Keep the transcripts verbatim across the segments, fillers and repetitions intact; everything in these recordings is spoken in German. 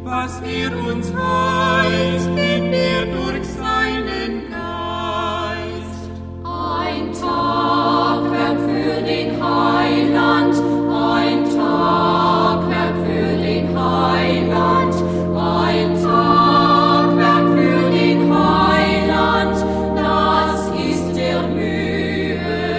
was er uns heißt, gibt er durch seinen Geist. Ein Tagwerk für den Heiland, ein Tagwerk für den Heiland, ein Tagwerk für den Heiland, das ist der Mühe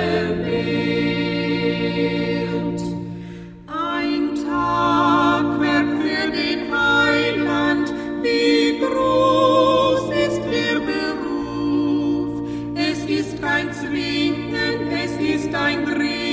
wert. Ein Tagwerk für den Heiland, wie groß ist der Beruf. Es ist kein Zwingen, es ist ein Drehen.